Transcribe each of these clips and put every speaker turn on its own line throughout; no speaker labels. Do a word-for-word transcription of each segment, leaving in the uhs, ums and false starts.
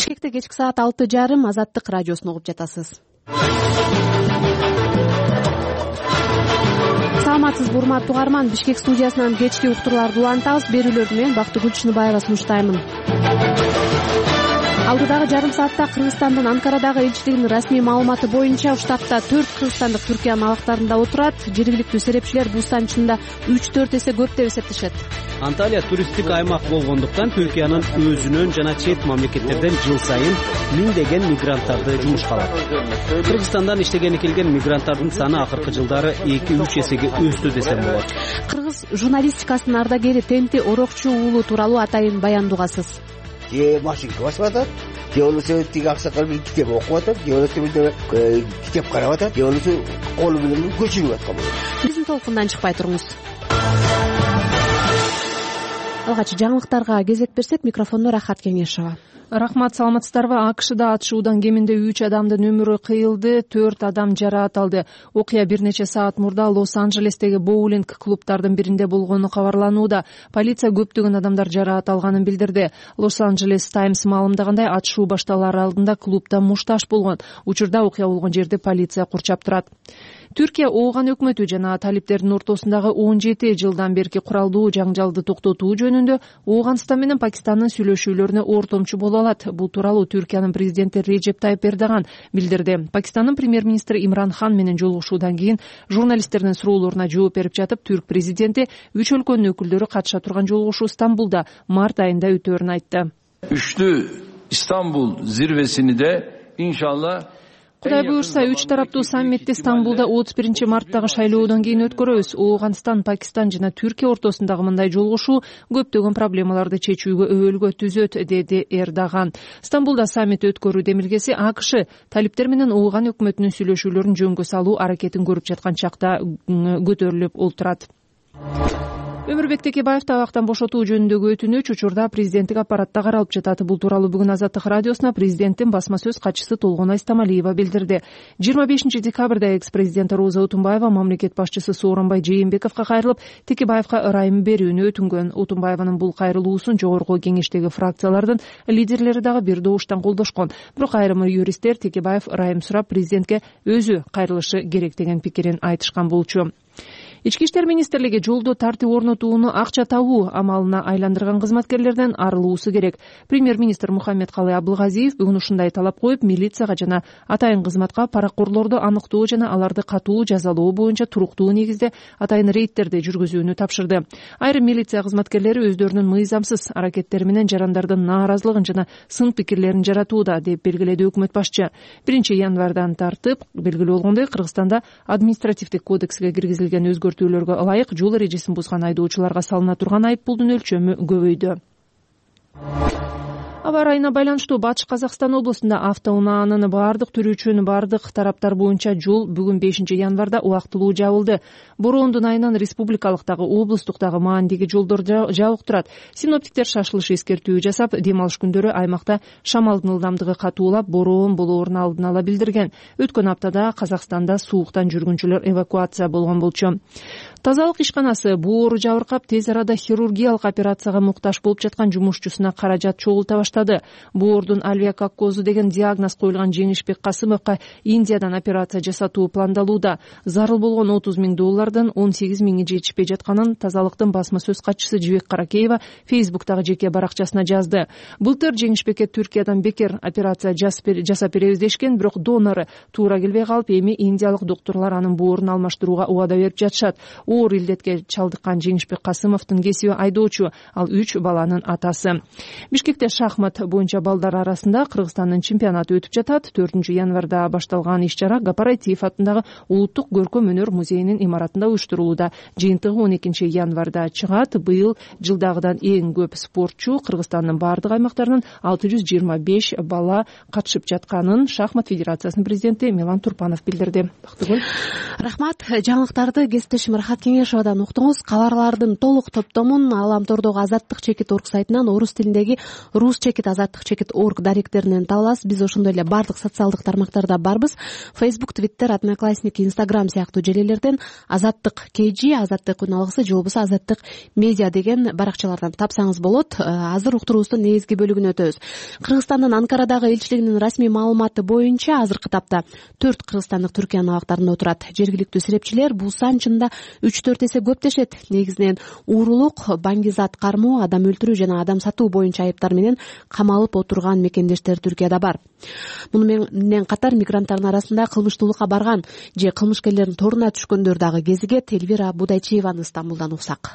Бишкекте кечки саат алты жарым Азаттык радиосун угуп жатасыз. Саламатсызбы урматтуу угарман, Бишкек студиясынан кечки уктурларды улантабыз. Берүүлөрдү мен Бактыгүл Чыныбаева сунуштаймын. Алдыдагы жарым саатта Кыргызстандын Анкарадагы элчилигинин расмий маалыматы боюнча штатта төрт кыргызстандык Түркиянын абактарында отурат. Жергиликтүү серепчилер бул сан чынында үч төрт эсе көп деп эсептешет.
Анталия туристтик аймак болгондуктан Түркиянын өзүнөн жана чет мамлекеттерден жыл сайын миңдеген мигранттарды жумушка алат. Кыргызстандан иштегени келген мигранттардын саны акыркы жылдары эки үч эсеге өстү десем болот.
Кыргыз журналистикасынын ардагери Темти Орокчу уулу тууралуу атайын баяндугасыз.
Же машинка басып атат, же болбосо тиги аксакал бир китеп окуп атат, же болбосо бир китеп карап атат, же болбосо колу менен көчүрүп аткан болот.
Биздин толкундан чыкпай туруңуз. Алгач жаңылыктарга кезек берсек, микрофондо Рахат Кеңешова.
Рахмат, саламатсыздарбы? АКШда атышуудан кеминде үч адамдын өмүрү кыйылды, төрт адам жараат алды. Окуя бир нече саат мурда Лос-Анджелестеги боулинг клубтардын биринде болгону кабарланууда. Полиция көптөгөн адамдар жараат алганын билдирди. Лос-Анджелес Таймс маалымдагандай, атышуу башталар алдында клубда мушташ болгон. Учурда окуя болгон жерди полиция курчап турат. Түркия ооган өкмөтү жана талиптердин ортосундагы он жети жылдан берки куралдуу жаңжалды токтотуу жөнүндө Ооганстан менен Пакистандын сүйлөшүүлөрүнө ортомчу боло алат. Бул тууралуу Түркиянын президенти Режеп Тайып Эрдоган билдирди. Пакистандын премьер-министри Имран Хан менен жолугушуудан кийин журналисттердин суроолоруна жооп берип жатып, түрк президенти үч өлкөнүн өкүлдөрү катыша турган жолугушуу Стамбулда март айында өтөөрүн айтты.
Üçlü İstanbul zirvesini de inşallah
Кудай буюрса, үч тараптуу саммитти Стамбулда отуз биринчи марттагы шайлоодон кийин өткөрөбүз. Ооганстан, Пакистан жана Түркия ортосундагы мындай жолугушуу көптөгөн проблемаларды чечүүгө өбөлгө түзөт, деди Эрдоган. Стамбулда саммит өткөрүү демилгеси АКШ талиптер менен Ооган өкмөтүнүн сүйлөшүүлөрүн жөнгө салуу аракетин көрүп жаткан чакта көтөрүлүп олтурат. Өмүрбек Текебаев табактан бошотуу жөнүндөгү өтүнүч учурда президенттик аппаратта каралып жатат. Бул тууралуу бүгүн Азаттык радиосуна президенттин басма сөз катчысы Толгонай Стамалиева билдирди. жыйырма бешинчи декабрда экс-президент Роза Утунбаева мамлекет башчысы Сооронбай Жээнбековго кайрылып, Текебаевга ырайым берүүнү өтүнгөн. Утунбаеванын бул кайрылуусун жогорку кеңештеги фракциялардын лидерлери дагы бир добуштан колдошкон. Бирок айрым юристтер Текебаев ырайым сурап президентке өзү кайрылышы керек деген пикирин айтышкан болчу. Ички иштер министрлиги жолдо тартип орнотууну акча табуу амалына айландырган кызматкерлерден арылуусу керек. Премьер-министр Мухаммедкалый Абылгазиев бүгүн ушундай талап коюп, милицияга жана атайын кызматка паракорлорду аныктоо жана аларды катуу жазалоо боюнча туруктуу негизде атайын рейдтерди жүргүзүүнү тапшырды. Айрым милиция кызматкерлери өздөрүнүн мыйзамсыз аракеттери менен жарандардын нааразылыгын жана сын пикирлерин жаратууда, деп белгиледи өкмөт башчы. биринчи январдан тартып белгилүү болгондой, Кыргызстанда административдик кодекске киргизилген өзгөртүүлөргө ылайык жол эрежесин бузган айдоочуларга салына турган айыппулдун өлчөмү көбөйдү. Аба ырайына байланыштуу Батыш Казакстан облусунда автоунаанын баардык түрү үчүн баардык тараптар боюнча жол бүгүн бешинчи январда убактылуу жабылды. Бороондун айынан республикалыктагы, облустуктагы маандеги жолдор жабык турат. Синоптиктер шашылыш эскертүү жасап, дем алыш күндөрү аймакта шамалдын ылдамдыгы катуулап, бороон болоорун алдын ала билдирген. Өткөн аптада Казакстанда сууктан жүргүнчүлөр эвакуация болгон болчу. Тазалык ишканасы боору жабыркап, тез арада хирургиялык операцияга муктаж болуп жаткан жумушчусуна каражат чогулта баштады. Боордун альвеококкозу деген диагноз коюлган Жеңишбек Касымовго Индиядан операция жасатуу пландалууда. Зарыл болгон отуз миң доллардан он сегиз миңи жетишпей жатканын тазалыктын басма сөз катчысы Жибек Каракеева Фейсбуктагы жеке баракчасына жазды. Былтыр Жеңишбекке Түркиядан бекер операция жасап беребиз дешкен, бирок донору туура келбей калып, эми индиялык доктурлар анын боорун алмаштырууга убада берип жатышат. Оор илдетке чалдыккан Жеңишбек Касымовдун кесиби айдоочу, ал үч баланын атасы. Бишкекте шахмат боюнча балдар арасында Кыргызстандын чемпионаты өтүп жатат. төртүнчү январда башталган иш-чара Гапарайтиев атындагы Улуттук көркөм өнөр музейинин имаратында уюштурулууда. Жыйынтыгы он экинчи январда чыгат. Быйыл жылдагыдан эң көп спортчу Кыргызстандын бардык аймактарынан алты жүз жыйырма беш бала катышып жатканын Шахмат федерациясынын президенти Милан Турпанов билдирди.
Рахмат. Жаңылыктарды кесиптешим Рахат Кеңеш абадан уктуңуз. Кабарлардын толук топтомун Аламтордогу Азаттык чекит орг сайтынан, орус тилиндеги рус чекит азаттык чекит орг даректеринен таба аласыз. Биз ошондой эле бардык социалдык тармактарда барбыз. Facebook, Twitter, Одноклассники, Instagram сыяктуу желелерден Азаттык кж, Азаттык үн алгысы же болбосо Азаттык медиа деген баракчалардан тапсаңыз болот. Азыр уктуруубуздун негизги бөлүгүнө өтөбүз. Кыргызстандын Анкарадагы элчилигинин расмий маалыматы боюнча азыркы тапта төрт кыргызстандык Түркиянын абактарында отурат. Жергиликтүү серепчилер бул сан чынында үч төрт эсе көп дешет. Негизинен уурулук, баңгизат кармоо, адам өлтүрүү жана адам сатуу боюнча айыптар менен камалып отурган мекендештер Түркияда бар. Муну менен катар мигранттардын арасында кылмыштуулукка барган же кылмышкерлердин торуна түшкөндөр дагы кезигет. Эльвира Будайчиеваны Стамбулдан уксак.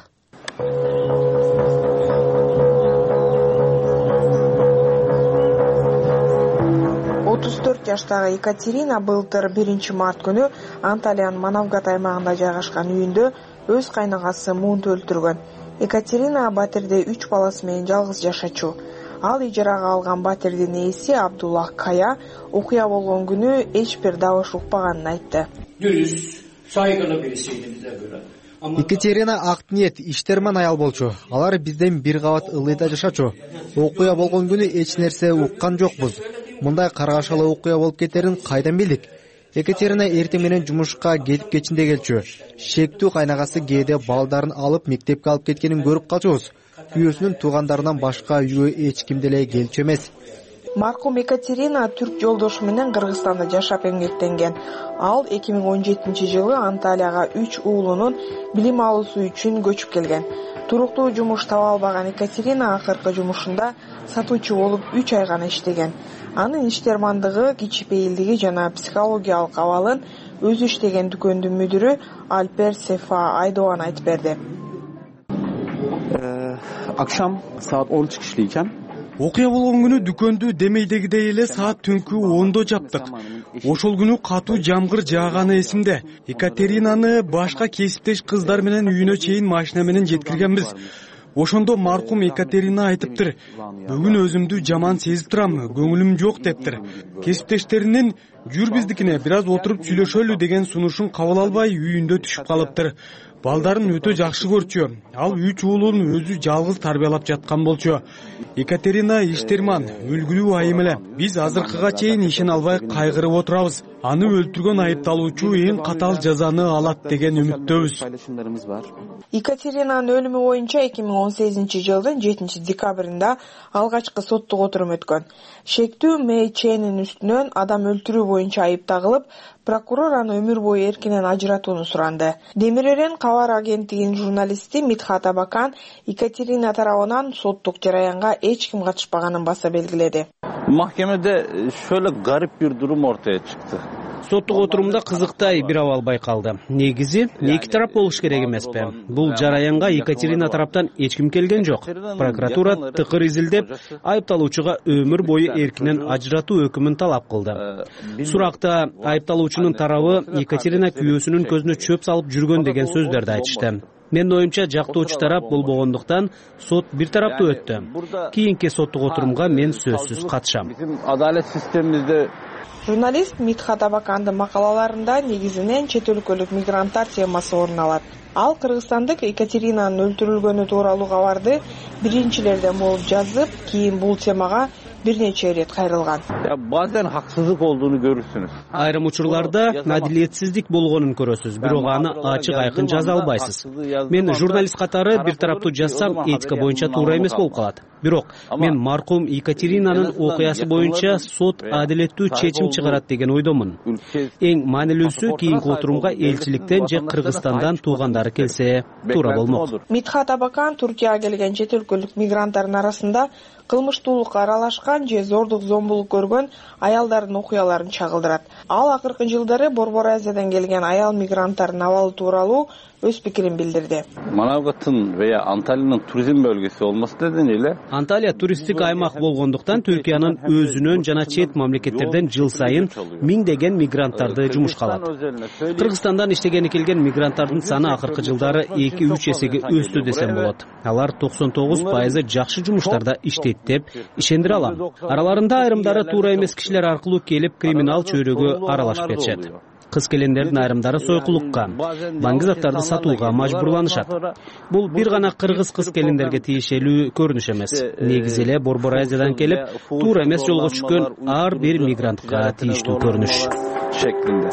отуз төрт жаштагы Екатерина былтыр биринчи март күнү Анталиянын Манавгат аймагында жайгашкан үйүндө өз кайнагасы муунту өлтүргөн. Екатерина батирде үч баласы менен жалгыз жашачу. Ал ижарага алган батирдин ээси Абдуллах Кая окуя болгон күнү эч бир добуш укпаганын айтты.
Dürüst, saygılı birisiydi bize göre.
Екатерина ак ниет, иштерман аял болчу. Алар бизден бир кабат ылыйда жашачу. Окуя болгон күнү эч нерсе уккан жокпуз. Мындай каргашалы окуя болуп кетерин кайдан билдик? Екатерина эртең менен жумушка кетип кечинде келчү. Шектүү кайнагасы кээде балдарын алып мектепке алып кеткенин көрүп калчубуз. Күйөөсүнүн туугандарынан башка үйгө эч ким деле келчү эмес.
Маркум Екатерина түрк жолдошу менен Кыргызстанда жашап эмгектенген. Ал эки миң он жетинчи жылы Анталияга үч уулунун билим алуусу үчүн көчүп келген. Туруктуу жумуш таба албаган Екатерина акыркы жумушунда сатуучу болуп үч ай гана иштеген. Анын иштермандыгы, кичипейилдиги жана психологиялык абалын өзү иштеген дүкөндүн мүдүрү Альпер Сефа Айдоан айтып берди.
Akşam saat on çıkışlıyken
окуя болгон күнү дүкөндү демейдегидей эле саат түнкү ондо жаптык. Ошол күнү катуу жамгыр жааганы эсимде. Екатеринаны башка кесиптеш кыздар менен үйүнө чейин машина менен жеткиргенбиз. Ошондо маркум Екатерина айтыптыр: "Бүгүн өзүмдү жаман сезип турам, көңүлүм жок" дептир. Кесиптештеринин "Жүр биздикине бир аз отуруп сүйлөшөлү" деген сунушун кабыл албай үйүндө түшүп калыптыр. Балдарын өтө жакшы көрчү. Ал үч уулун өзү жалгыз тарбиялап жаткан болчу. Екатерина иштерман, өлгүлүү айым эле. Биз азыркыга чейин ишене албай кайгырып отурабыз. Аны өлтүргөн айыпталуучу эң катаал жазаны алат деген үмүттөбүз.
Екатеринанын өлүмү боюнча эки миң он сегизинчи жылдын жетинчи декабрында алгачкы соттук отурум өткөн. Шектүү Мэй Ченин үстүнөн адам өлтүрүү боюнча айып тагылып, прокурор аны өмүр бою эркинен ажыратууну суранды. Демирөрен кабар агенттигинин журналисти Митхат Абакан Екатерина тарабынан соттук жараянга эч ким катышпаганын баса белгиледи.
Mahkemede şöyle garip bir durum ortaya çıktı.
Соттук отурумда кызыктай бир абал байкалды. Негизи эки тарап болуш керек эмеспи? Бул жараянга Екатерина тараптан эч ким келген жок. Прокуратура тыкыр изилдеп, айыпталуучуга өмүр бою эркинен ажыратуу өкүмүн талап кылды. Суракта айыпталуучунун тарабы Екатерина күйөөсүнүн көзүнө чөп салып жүргөн деген сөздөрдү айтышты. Менин оюмча жактоочу тарап болбогондуктан сот бир тараптуу өттү. Кийинки соттук отурумга мен сөзсүз катышам.
Bizim adalet sistemimizde
Журналист Митхат Абакандын макалаларында негизинен чет өлкөлүк мигранттар темасы орун алат. Ал кыргызстандык Екатеринанын өлтүрүлгөнү тууралуу кабарды биринчилерден болуп жазып, кийин бул темага bir нече рет кайрылган.
Ya bazen haksızlık olduğunu görürsünüz.
Айрым учурларда адилетсиздик болгонун көрөсүз, бирок аны ачык айкын жаза албайсыз. Мен журналист катары бир тараптуу жазсам, этика боюнча туура эмес болуп калат. Бирок мен маркум Екатеринанын окуясы боюнча сот адилеттүү чечим чыгарат деген ойдомун. Эң маанилүүсү кийинки отурумга элчиликтен же Кыргызстандан туугандары келсе туура болмок.
Митхат Абакан Туркияга келген чет өлкөлүк мигранттардын арасында кылмыштуулукка аралашкан же зордук зомбулук көргөн аялдардын окуяларын чагылдырат. Ал акыркы жылдары Борбор Азиядан келген аял мигранттардын абалы тууралуу öz пикирин билдирди.
Manavgat'ın veya Antalya'nın turizm bölgesi olması nedeniyle
Antalya turistik аймак болгондуктан Түркиянын өзүнөн жана чет мамлекеттерден жыл сайын миңдеген мигранттарды жумушка алат. Кыргызстандан иштегени келген мигранттардын саны акыркы жылдары эки үч эсеге өстү десем болот. Алар токсон тогуз пайызы жакшы жумуштарда иштейт деп ишендире алам. Араларында айрымдары туура эмес кишилер аркылуу келип криминал чөйрөгө аралашып кетишет. Кыз келиндердин айрымдары сойкулукка, баңгы заттарды сатууга мажбурланышат. Бул бир гана кыргыз кыз келиндерге тиешелүү көрүнүш эмес. Негизи эле Борбор Азиядан келип, туура эмес жолго түшкөн ар бир мигрантка тийиштүү көрүнүш
şeklinde.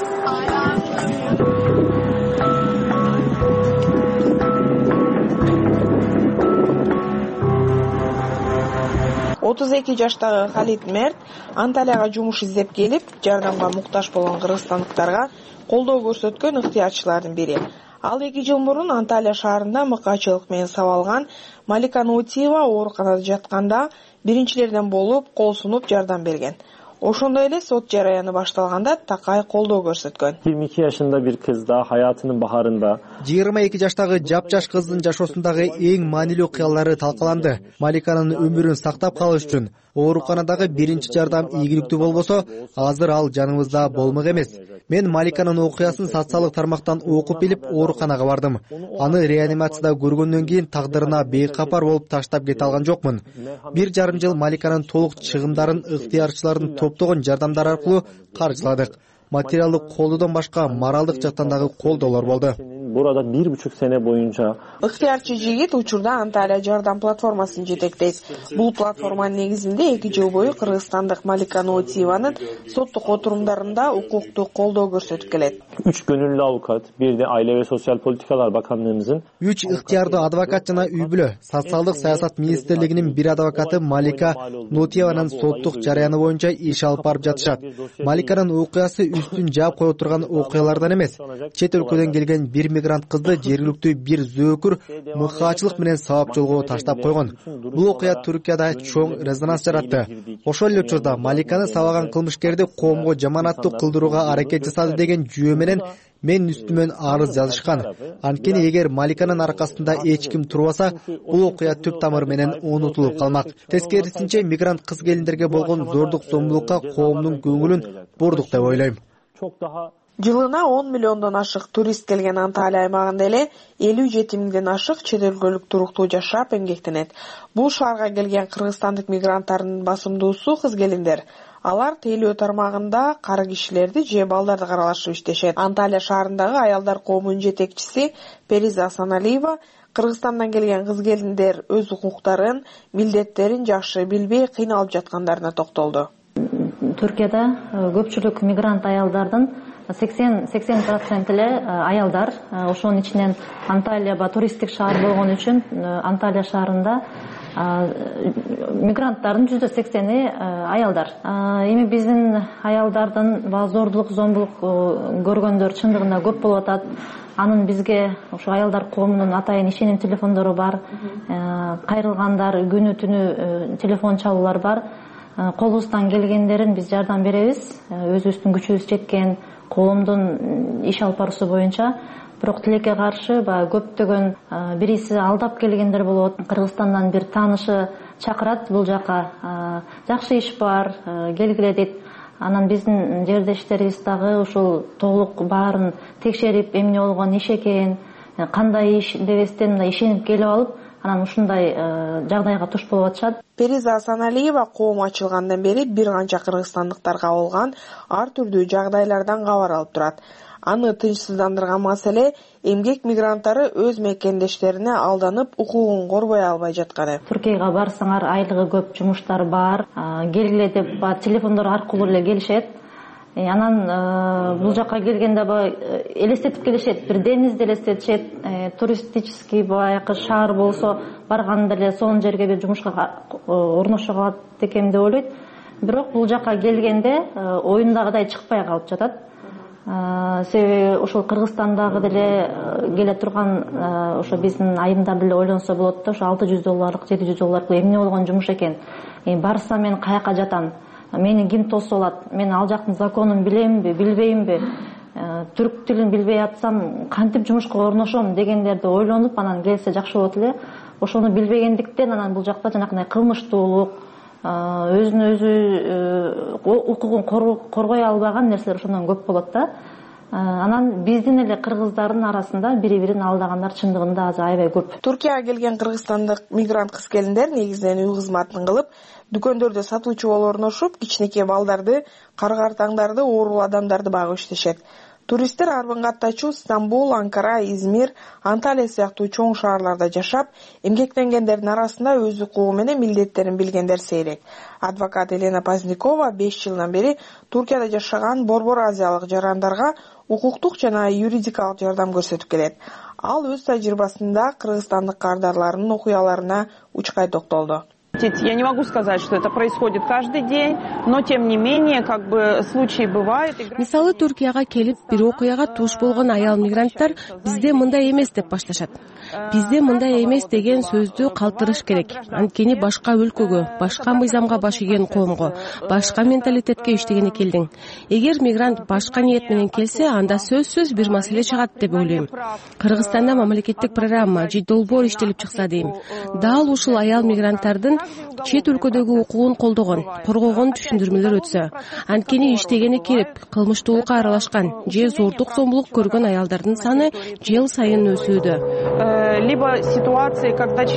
отуз эки жаштагы Халид Мерт Анталияга жумуш издеп келип, жардамга муктаж болгон кыргызстандыктарга колдоо көрсөткөн ыктыярчылардын бири. Ал эки жыл мурун Анталия шаарында мыкаачылык менен сабалган Малика Нутиева ооруканада жатканда биринчилерден болуп кол сунуп жардам берген. Ошондой эле сот жараяны башталганда такай колдоо көрсөткөн.
yirmi iki yaşında bir kız da hayatının baharında
жыйырма эки жаштагы жапжаш кыздын жашоосундагы эң маанилүү кыяллары талкаланды. Маликанын өмүрүн сактап калыш үчүн ооруканадагы биринчи жардам ийгиликтүү болбосо, азыр ал жаныбызда болмок эмес. Мен Маликанын окуясын социалдык тармактан окуп билип ооруканага бардым. Аны реанимацияда көргөндөн кийин тагдырына бейкапар болуп таштап кете алган жокмун. Бир жарым жыл Маликанын толук чыгымдарын ыктыярчылардын топтогон жардамдары аркылуу каржыладык. Материалдык колдоодон башка моралдык жактан дагы колдоолор болду.
Burada bir buçuk sene boyunca
ыктыярчы жигит учурда Анталия жардам платформасын жетектейт. Бул платформанын негизинде эки жыл бою кыргызстандык Малика Нутиеванын соттук отурумдарында укуктук колдоо көрсөтүп келет.
üç gönüllü avukat, bir de Aile ve Sosyal Politikalar Bakanlığımızın
үч ыктыярдуу адвокат жана үй бүлө социалдык саясат министрлигинин бир адвокаты Малика Нутиеванын соттук жараяны боюнча иш алып барып жатышат. Маликанын окуясы үстүн жаап кое турган окуялардан эмес. Чет өлкөдөн келген бир мигрант кызды жергиликтүү бир зөөкүр мыкаачылык менен сабап жолго таштап койгон. Бул окуя Түркияда чоң резонанс жаратты. Ошол эле учурда Маликаны сабаган кылмышкерди коомго жаманаттуу кылдырууга аракет жасады деген жүйө менен мен үстүмөн арыз жазышкан. Анткени эгер Маликанын аркасында эч ким турбаса, бул окуя түп тамыры менен унутулуп калмак. Тескерисинче мигрант кыз келиндерге болгон зордук зомбулукка коомдун көңүлүн бурдук деп ойлойм.
Жылына он миллиондон ашык турист келген Анталия аймагында эле элүү жети миңден ашык чет өлкөлүк туруктуу жашап эмгектенет. Бул шаарга келген кыргызстандык мигранттардын басымдуусу кыз келиндер. Алар тейлөө тармагында кары кишилерди же балдарды каралашып иштешет. Анталия шаарындагы аялдар коомунун жетекчиси Периза Асаналиева Кыргызстандан келген кыз келиндер өз укуктарын, милдеттерин жакшы билбей кыйналып жаткандарына токтолду.
Түркияда көпчүлүк мигрант аялдардын сексен процент эле аялдар. Ошонун ичинен Анталия ба туристтик шаар болгон үчүн Анталия шаарында мигранттардын жүздө сексени аялдар. Эми биздин аялдардын зордулук, зомбулук көргөндөр чындыгында көп болуп атат. Анын бизге ошо аялдар коомунун атайын ишеним телефондору бар. Кайрылгандар күнү түнү телефон чалуулар бар. Колубуздан келгендерин биз жардам беребиз. Өзүбүздүн күчүбүз жеткен коомдун иш алып баруусу боюнча. Бирок тилекке каршы баягы көптөгөн бириси алдап келгендер болот. Кыргызстандан бир таанышы чакырат бул жака. Жакшы иш бар, келгиле дейт. Анан биздин жердештерибиз дагы ушул толук баарын текшерип, эмне болгон иш экен, кандай иш дебестен мындай ишенип келип алып, анан ушундай жагдайга туш болуп атышат.
Периза Асаналиева коом ачылгандан бери бир канча кыргызстандыктарга болгон ар түрдүү жагдайлардан кабар алып турат. Аны тынчсыздандырган маселе эмгек мигранттары өз мекендештерине алданып, укугун корбой албай жатканы.
Түркияга барсаңар айлыгы көп, жумуштар бар, келгиле деп телефондор аркылуу эле келишет. Анан бул жака келгенде элестетип келишет, бир денизди элестетишет, туристический баягы шаар болсо барганда эле сонун жерге бир жумушка орношо калат экем деп ойлойт. Бирок бул жака келгенде оюндагыдай чыкпай калып жатат. Себеби ошол Кыргызстандагы деле келе турган ошо биздин айымдар деле ойлонсо болот да, ошо алты жүз долларлык, жети жүз долларлык эмне болгон жумуш экен. Барсам мен каяка жатам? Мени ким тосуп алат? Мен ал жактын законун билемби, билбеймби? Түрк тилин билбей атсам кантип жумушка орношом дегендерди ойлонуп, анан келсе жакшы болот эле. Ошону билбегендиктен анан бул жакта жанакындай кылмыштуулук, өзүн өзү укугун коргой албаган нерселер ошондон көп болот да. Анан биздин эле кыргыздардын арасында бири-бирин алдагандар чындыгында азыр аябай көп.
Түркияга келген кыргызстандык мигрант кыз келиндер негизинен үй кызматын кылып, дүкөндөрдө сатуучу болуп орношуп, кичинекей балдарды, кар-картаңдарды, оорулуу адамдарды багып иштешет. Туристтер арбын каттачу Стамбул, Анкара, Измир, Анталия сыяктуу чоң шаарларда жашап, эмгектенгендердин арасында өз укугу менен милдеттерин билгендер сейрек. Адвокат Елена Пазникова беш жылдан бери Туркияда жашаган борбор азиялык жарандарга укуктук жана юридикалык жардам көрсөтүп келет. Ал өз тажрыйбасында кыргызстандык кардарларынын окуяларына учкай токтолду.
Я не могу сказать, что это происходит каждый день, но тем не менее, как бы случаи бывают.
Мисалы Туркияга келип, бир окуяга туш болгон аял мигранттар бизде мындай эмес деп башташат. Бизде мындай эмес деген сөздү калтырыш керек. Анткени башка өлкөгө, башка мыйзамга баш ийген коомго, башка менталитетке иштегени келдиң. Эгер мигрант башка ниет менен келсе, анда сөзсүз бир маселе чыгат деп ойлойм. Кыргызстанда мамлекеттик программа, долбоор иштелип чыкса дейм. Дал ушул аял мигранттардын чет өлкөдөгү укугун колдогон, коргогон түшүндүрмөлөр өтсө, анткени иштегени келип, кылмыштуулукка аралашкан же зордук зомбулук көргөн аялдардын саны жыл сайын өсүүдө.
Либо ситуации, когда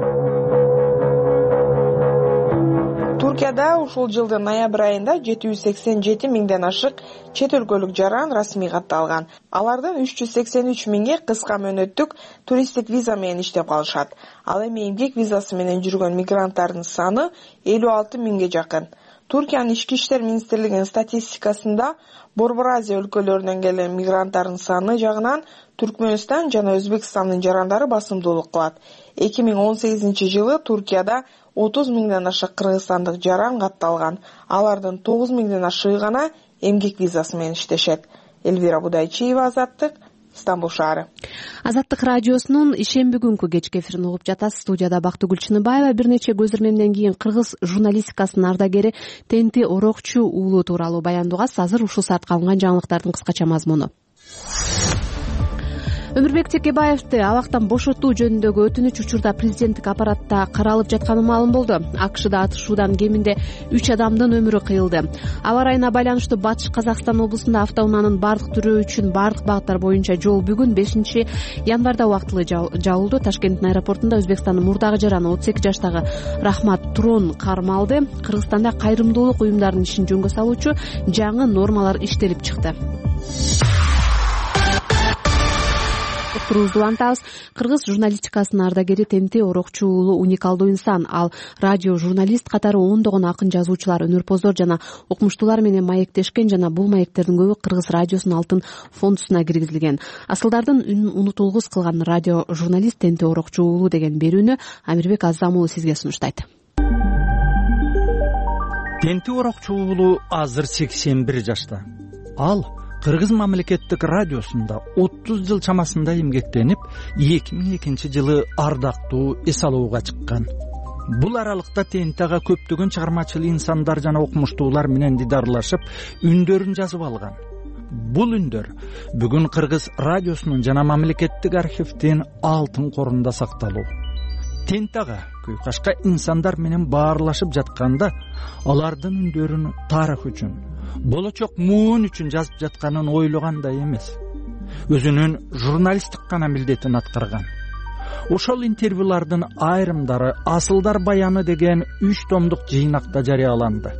Туркияда ушул жылдын ноябрь айында жети жүз сексен жети миңден ашык чет өлкөлүк жаран расмий катталган. Алардын үч жүз сексен үч миңи кыска мөөнөттүк туристтик виза менен иштеп калышат. Ал эми эмгек визасы менен жүргөн мигранттардын саны элүү алты миңге жакын. Туркиянын ички иштер министрлигинин статистикасында Борбор Азия өлкөлөрүнөн келген мигранттардын саны жагынан Түркмөнстан жана Өзбекстандын жарандары басымдуулук кылат. эки миң он сегизинчи жылы Туркияда отуз миңден ашык кыргызстандык жаран катталган. Алардын тогуз миңден ашыгы гана эмгек визасы менен иштешет. Эльвира Будайчиева, Азаттык, Стамбул шаары.
Азаттык радиосунун ишемби күнкү кечки эфирин угуп жатасыз. Студияда Бактыгүл Чыныбаева. Бир нече көзөрмөмдөн кийин кыргыз журналистикасынын ардагери Тенти Орокчу уулу тууралуу баяндоогаз. Азыр ушул саатка алынган жаңылыктардын кыскача мазмуну. Өмүрбек Текебаевди абактан бошотуу жөнүндөгү өтүнүч учурда президенттик аппаратта каралып жатканы маалым болду. АКШда атышуудан кеминде үч адамдын өмүрү кыйылды. Аба ырайына байланыштуу Батыш Казакстан облусунда автоунаанын бардык түрү үчүн бардык багыттар боюнча жол бүгүн бешинчи январда убактылуу жабылды. Ташкенттин аэропортунда Өзбекстандын мурдагы жараны отуз эки жаштагы Рахмат Турон кармалды. Кыргызстанда кайрымдуулук уюмдарынын ишин жөнгө салуучу жаңы нормалар иштелип чыкты. Улантабыз. Кыргыз журналистикасынын ардагери Тенти Орокчу уулу уникалдуу инсан. Ал радио журналист катары ондогон акын жазуучулар, өнөрпоздор жана окумуштуулар менен маектешкен жана бул маектердин көбү Кыргыз радиосунун алтын фондусуна киргизилген. Асылдардын үнүн унутулгус кылган радио журналист Тенти Орокчу уулу деген берүүнү Амирбек Азам уулу сизге сунуштайт.
Тенти Орокчу уулу азыр сексен бир жашта. Ал Кыргыз мамлекеттик радиосунда отуз жыл чамасында эмгектенип, эки миң экинчи жылы ардактуу эс алууга чыккан. Бул аралыкта Тентага көптөгөн чыгармачыл инсандар жана окумуштуулар менен дидарлашып, үндөрүн жазып алган. Бул үндөр бүгүн Кыргыз радиосунун жана мамлекеттик архивдин алтын корунда сакталуу. Тентага күйкашка инсандар менен баарлашып жатканда, алардын үндөрүн тарых үчүн, болочок муун үчүн жазып жатканын ойлогандай эмес. Өзүнүн журналисттик гана милдетин аткарган. Ошол интервьюлардын айрымдары Асылдар баяны деген үч томдук жыйнакта жарыяланды.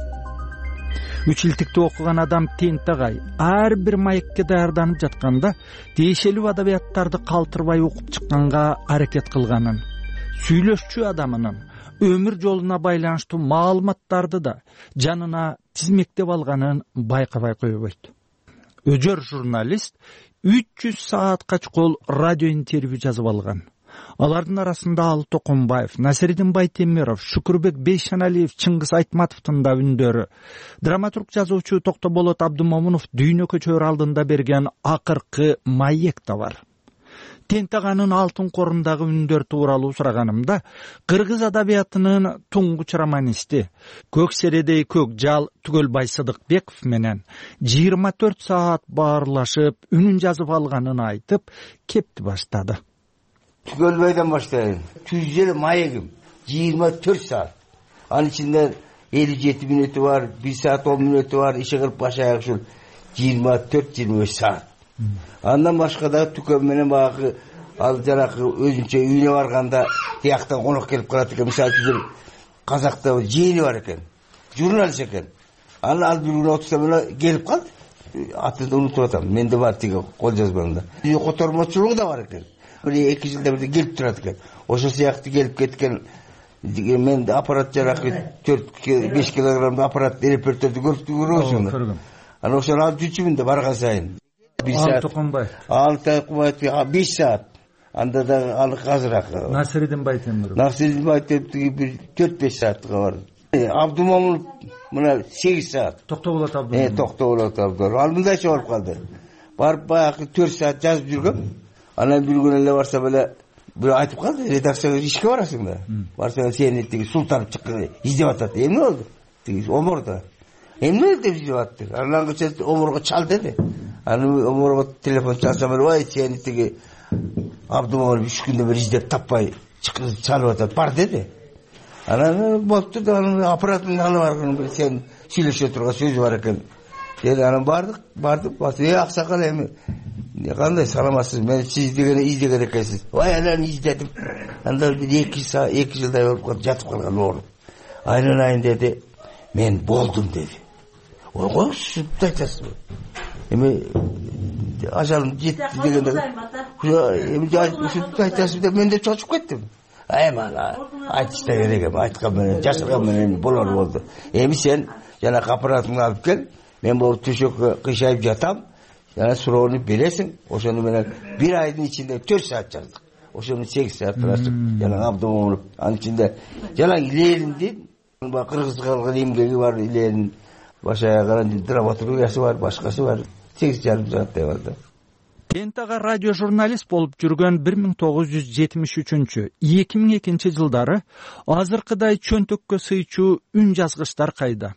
Үч илтикти окуган адам Тентагай ар бир маекке даярданып жатканда тиешелүү адабияттарды калтырбай окуп чыкканга аракет кылганын, сүйлөшчү адамынын өмүр жолуна байланыштуу маалыматтарды да жанына тизмектеп алганын байкабай койбойт. Өжөр журналист үч жүз саатка чукул радио интервью жазып алган. Алардын арасында Алы Токонбаев, Насирдин Байтемиров, Шүкүрбек Бейшаналиев, Чыңгыз Айтматовдун да үндөрү, драматург жазуучу Токтоболот Абдымомунов дүйнө көчөр алдында берген акыркы маек да бар. Тентаганын алтын корундагы үндөр тууралуу сураганымда, кыргыз адабиятынын туңгуч романисти, Көк середей көк жал Түгөлбай Сыдыкбеков менен жыйырма төрт саат баарлашып, үнүн жазып алганын айтып, кепти баштады.
Түгөлбайдан баштайын. Түз жыл маегим жыйырма төрт саат. Анын ичинде элүү жети мүнөтү бар, бир саат он мүнөтү бар, иши кылып башаяк ушул жыйырма төрт жыйырма беш саат. Андан башка да түкөн менен багы ал жаракы өзүнчө үйүнө барганда тияктан конок келип калат экен. Мисалы үчүн Казакта жээни бар экен, журналист экен. Аны ал бир күнү отузда менен келип калды. атын унутуп атам. Менде бар тиги кол жазмамда. Котормочулугу да бар экен. Бир эки жылда бирде келип турат экен. Ошо сыяктуу келип кеткен мен аппарат жаракы төрт беш килограммдуу аппарат репортерди көрүпсүң. Көргөм. Анан ошону алып жүрчүмүн да барган сайын. бир саат. Токонбай. Алтай Кубаев беш саат. Анда да аны азыраак.
Насирдин Байтемиров.
Насирдин Байтемиров бир төрт беш саатка бар. Абдумомунов мына сегиз саат.
Токтоболот Абдумомунов.
Э, Токтоболот Абдумомунов. Ал мындайча болуп калды. Барып баягы төрт саат жазып жүргөм. Анан бир күнү эле барса беле бир айтып калды, редакцияга ишке барасың да. Барсаң сени тиги Султанов чыккан издеп атат. Эмне болду? Тиги Омордо. Эмне деп издеп атты? Анан кече Оморго чал деди. Анан Оморго телефон чалсам эле, "Ой, сени тиги Абдумомунов үч күндө бир издеп таппай чалып атат, бар" деди. Анан болупту да, анан аппаратымды алып барган бир сен сүйлөшө турган сөзү бар экен. Деди, анан бардык, бардык, бардык. "Э, аксакал, эми кандай саламатсыз? Мен сиз дегени издеген экенсиз." "Ой, анан издедим. Анда бир эки саат, эки жылдай болуп калып жатып калган ооруп. Айланайын деди. Мен болдум деди. Ойго сүттү айтасызбы? Эми ажалым жетти дегенде, эми сүттү айтасызбы деп мен деп чочуп кеттим. Ай мана айтышта керек эми, айткан менен жашырган менен болор болду. Эми сен жана аппаратыңды алып кел, мен бул төшөккө кыйшайып жатам. Жана суроону бересиң. Ошону менен бир айдын ичинде төрт саат жаздык. Ошону сегиз саат турасың. Жана Абдумомунов анын ичинде жана Илеринди кыргызга кылган эмгеги бар, Илерин башая каран драматургиясы бар, башкасы бар. сегиз жарым сааттай болду.
Тентага радио журналист болуп жүргөн бир миң тогуз жүз жетимиш үчүнчү эки миң экинчи жылдары азыркыдай чөнтөккө сыйчу үн жазгычтар кайда?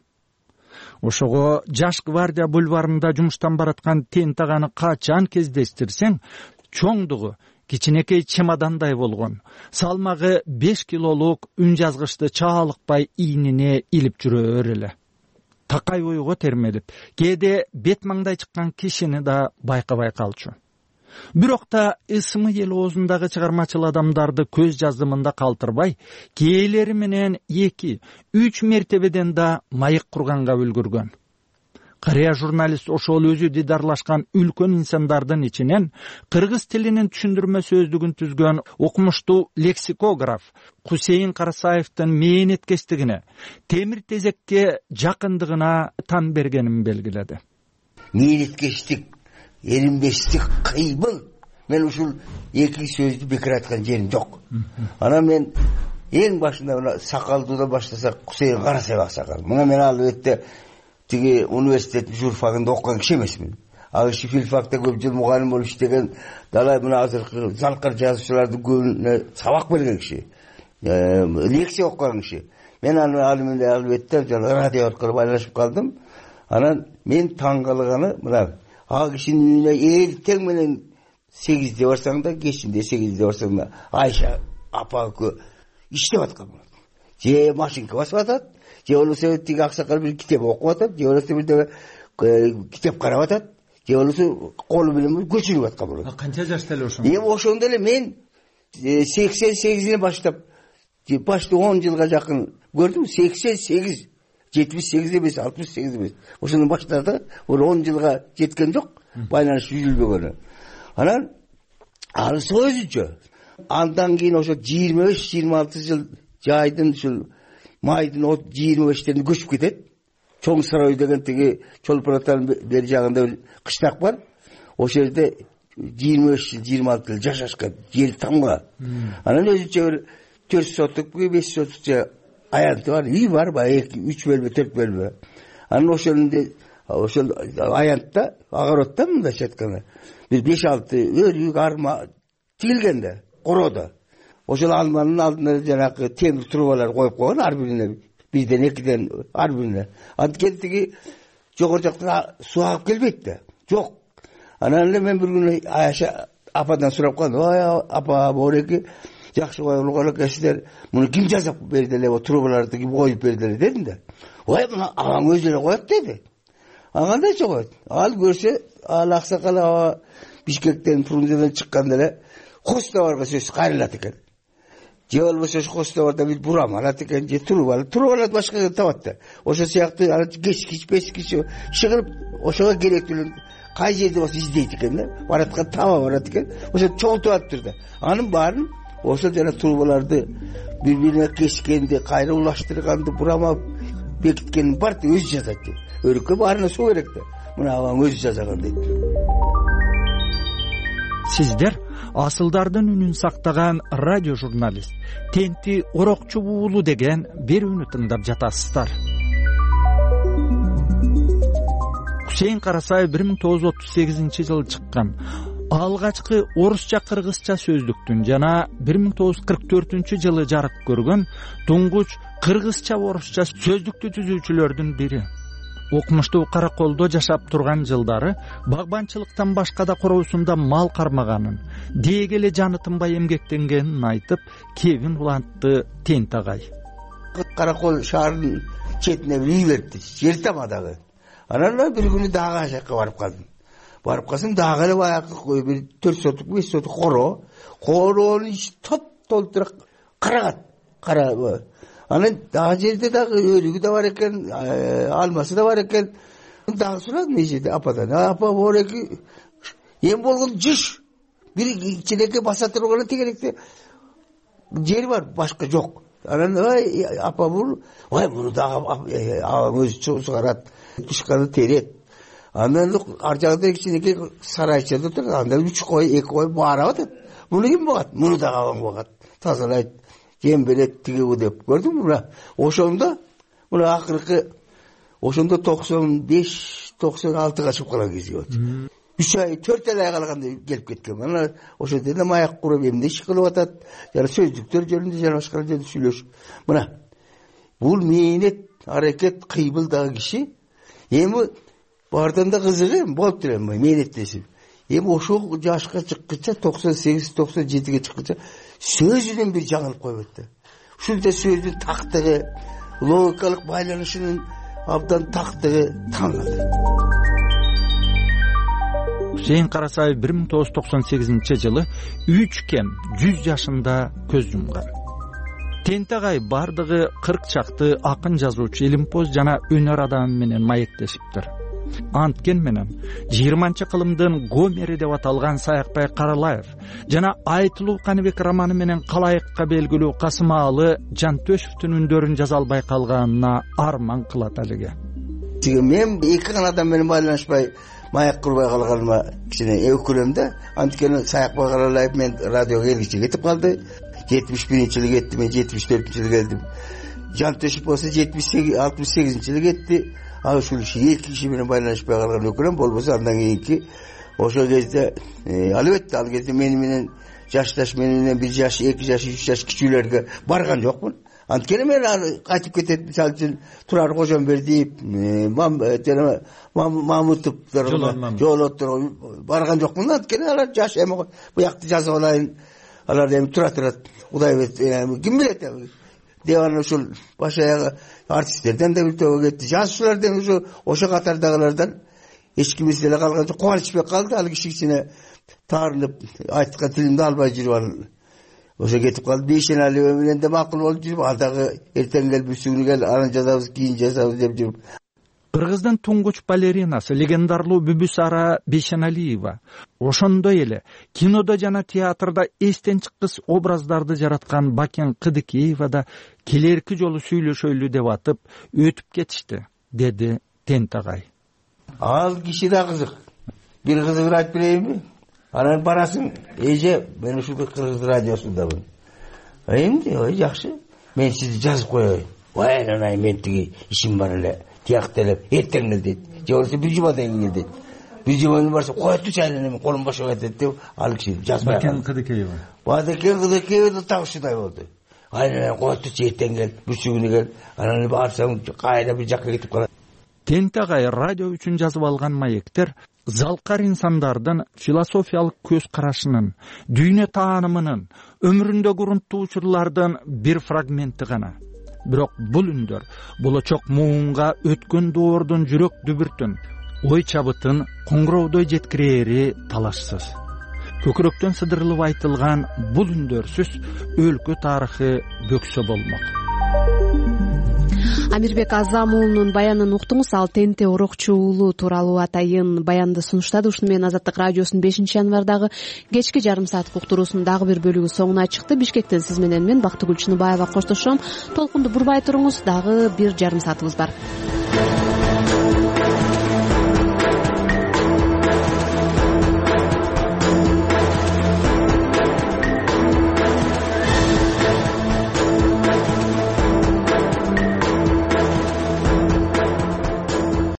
Ошого Жаш гвардия бульварында жумуштан бараткан Тентаганы качан кездештирсең, чоңдугу кичинекей чемодандай болгон, салмагы беш килолук үн жазгычты чаалыкпай ийнине илип жүрөр эле. Такай ойго термелип, кээде бет маңдай чыккан кишини да байкабай калчу. Бирок та ысымы эл оозундагы чыгармачыл адамдарды көз жаздымында калтырбай, кээлери менен эки, үч мертебеден да майык курганга үлгүргөн. Карыя журналист ошол өзү дидарлашкан үлкөн инсандардын ичинен кыргыз тилинин түшүндүрмө сөздүгүн түзгөн окумуштуу лексикограф Кусейин Карасаевдин мээнеткечтигине, темир тезекке жакындыгына тан бергенин белгиледи.
Мээнеткечтик, эринбештик, кыймыл. Мен ушул эки сөздү бекер айткан жерим жок. Анан мен эң башында сакалдуудан баштасак Кусейин Карасаев аксакал. Мына мен албетте тиги университет журфагында окуган киши эмесмин. Ал киши филфакта көп жыл мугалим болуп иштеген, далай мына азыркы залкар жазуучулардын көбүнө сабак берген киши. Лекция окуган киши. Мен ал менен албетте радио аркылуу байланышып калдым. Анан мен таң калганы мына ал кишинин үйүнө эртең менен сегизде барсаң да, кечинде сегизде барсаң да Айша апа экөө иштеп аткан. Же машинка басып атат, же болбосо тиги аксакал бир китеп окуп атат, же болбосо бир китеп карап атат, же болбосо колу менен көчүрүп аткан болот.
Канча жашта эле ошондо?
Эми ошондо эле мен сексен сегизден баштап почти он жылга жакын көрдүм. сексен сегиз, жетимиш сегиз эмес, алтымыш сегиз эмес. Ошондон баштады, бул он жылга жеткен жок, байланыш үзүлбөгөнү. Анан ал өзүнчө. Андан кийин ошо жыйырма беш жыйырма алты жыл жайдын ушул майдын жыйырма бештеринде көчүп кетет. Чоң Сарай деген тиги Чолпон-Атанын бери жагында бир кыштак бар. Ошол жерде жыйырма беш жыл, жыйырма алты жыл жашашкан, жер тамга. Анан өзүнчө бир төрт сотук, беш сотук аянты бар, үй бар, эки, үч бөлмө, төрт бөлмө. Анан ошондо ошол аянтта, огороддо мындайча айтканда, бир беш алты өрүк, арма тигилгенде, короодо. Ошол алманын алдына жанагы темир трубалар коюп койгон, ар бирине бирден экиден ар бирине. Анткени тиги жогору жактан суу агып келбейт да. Жок. Анан эле мен бир күнү Айша ападан сурап калдым. "Ой, апа, бореки жакшы коюлган экенсиздер. Муну ким жасап берди эле, трубаларды ким коюп берди эле?" дедим да. "Ой, мына агаң өзү эле коет" деди. "А кандайча коет?" Ал көрсө, ал аксакал Бишкектен, Фрунзеден чыкканда эле Хостоварга сөз кайрылат экен. же болбосо хостоварда бир бурам алат экен, же туруп алат, туруп алат башка табат да. Ошо сыяктуу аны кечкич, пескич иши кылып, ошого керектүү кай жерде болсо издейт экен да. Бараткан таба барат экен. Ошо чогултуп алыптыр да. Анын баарын ошо жана турбаларды бири-бирине кескенди, кайра улаштырганды, бурама бекиткенин баарды өзү жазат дейт. Өрүккө баарына суу керек да. Мына абаң өзү жазган дейт.
Сиздер асылдардын үнүн сактаган радио журналист Тенти Орокчуб уулу деген берүүнү тыңдап жатасыздар. Хусейин Карасаев бир миң тогуз жүз отуз сегизинчи жылы чыккан алгачкы орусча кыргызча сөздүктүн жана бир миң тогуз жүз кырк төртүнчү жылы жарык көргөн туңгуч кыргызча орусча сөздүктү түзүүчүлөрдүн бири. Окумуштуу Караколдо жашап турган жылдары багбанчылыктан башка да короосунда мал кармаганын, деги эле жаны тынбай эмгектенгенин айтып, кебин улантты Тенти агай.
Каракол шаарынын четине үй берди, жер тамадагы. Анан бир күнү дагы жакка барып калдым. Барып калсам дагы эле баягы бир төрт сотук, беш сотук коро. Короонун ичи топ-толтура карагат, кара. Анан дагы жерде дагы өрүгү да бар экен, алмасы да бар экен. Дагы сурадым эне жерде ападан. Апа бореки эм болгон жүш. Бир ичинеке баса турган тегеректе жер бар, башка жок. Анан ай апа бул, ай муну дагы абам өзү чыгарат, тышканы терет. Анан ар жагда ичинеке сарайчада тур, анда үч кой, эки кой баара атат. Муну ким багат? Муну дагы абам багат. Тазалайт. Жем берет тигиу деп көрдүм мына. Ошондо мына акыркы ошондо токсон беш токсон алтыга чыгып калган кези болчу. үч ай төрт ай калганда келип кеткен. Мына ошо жерде маяк куруп эмне иш кылып атат, жана сөздүктөр жөнүндө жана башка жөнүндө сүйлөшүп. Мына бул мээнет, аракет, кыйбыл дагы киши эми бардан да кызыгы болуптур эми мээнеттешип. Эми ошо жашка чыккыча токсон сегиз токсон жетиге чыккыча сөзүнөн бир жаңылып койбойт да. Ушунда сөздүн тактыгы, логикалык байланышынын абдан тактыгы таң калды.
Хусейин Карасаев бир миң тогуз жүз токсон сегизинчи жылы үч кем жүз жашында көз жумган. Тенти агай бардыгы кырк чакты акын, жазуучу, илимпоз жана өнөр адамы менен маектешиптир. Анткен менен жыйырманчы кылымдын Гомери деп аталган Саякбай Каралаев жана Айтылуу Каныбек романы менен калайыкка белгилүү Касымалы Жантөшевдин үндөрүн жаза албай калганына арман кылат алиге.
Мен эки гана адам менен байланышпай маяк курбай калганыма кичине өкүнөм да. Анткени Саякбай Каралаев мен радиого келгиче кетип калды. жетимиш биринчи жылы кетти, мен жетимиш төртүнчү жылы келдим. Жантөшев болсо жетимиш сегиз алтымыш сегизинчи жылы кетти. А ушул эки киши менен байланышпай калган өкүнөм, болбосо андан кийинки ошол кезде албетте ал кезде мени менен жашташ, менен бир жаш, эки жаш, үч жаш кичүүлөргө барган жокмун. Анткени мен кайтып кетет, мисалы үчүн Турар Кожомбердиев, жана Мамутовдор, Жолоттор барган жокмун. Анткени алар жаш, эми буякты жазып алайын, алар эми тура турат. Кудай ким билет эми. Деван ушул баш аягы артисттерден да бир тобо кетти. Жазуучулардан ушу ошо катардагылардан эч ким эсте калган жок. Кубанычбек калды, ал киши кичине таарынып айткан тилимди албай жүрүп ошо кетип калды. Бейшенали менен да макул болуп жүрүп, ал дагы эртең кел, бүсүгүнү кел, анан жазабыз, кийин жазабыз деп жүрүп.
Кыргыздын туңгуч балеринасы, легендарлуу Бүбүсара Бейшеналиева ошондой эле кинодо жана театрда эстен чыккыс образдарды жараткан Бакен Кыдыкеева да келерки жолу сүйлөшөлү деп атып өтүп кетишти, деди Тенти агай.
Ал киши да кызык. Бир кызыгын айтып берейинби? Анан барасың, эже, мен ушул Кыргыз радиосундамын. Эмне, ой, жакшы. Мен сизди жазып коеюн. Ой, анан мен тиги ишим бар эле. Тияктелеп, эртең кел дейт. Же болбосо бир жумадан кийин кел дейт. Бир жумадан барса, койтучу айланып, колум бошоп кетет деп, ал киши жазбай.
Бакен Кыдыкеева.
Бакен Кыдыкеева так ушундай болду. Айланып, койтучу эртең кел, бүсүгүнү кел. Анан барсаң, кайда бир жакка кетип калат.
Тенти агай радио үчүн жазып алган маектер залкар инсандардын философиялык көз карашынын, дүйнө таанымынын, өмүрүндөгү урунттуу учурлардын бир фрагменти гана. Бирок бул үндөр болочок муунга өткөн доордун жүрөк дүбүртүн, ой чабытын коңгуроодой жеткирери талашсыз. көкүрөктөн сыдырылып айтылган бул үндөрсүз өлкө тарыхы бөксө болмок.
Амирбек Азам уулунун баянын уктуңуз. Ал ТНТ Орокчу уулу тууралуу атайын баянды сунуштады. Ушуну менен Азаттык радиосунун бешинчи январдагы кечки жарым сааттык уктуруусунун дагы бир бөлүгү соңуна чыкты. Бишкектен сиз менен мен Бактыгүл Чыныбаева коштошом. Толкунду бурбай туруңуз, дагы бир жарым саатыбыз бар.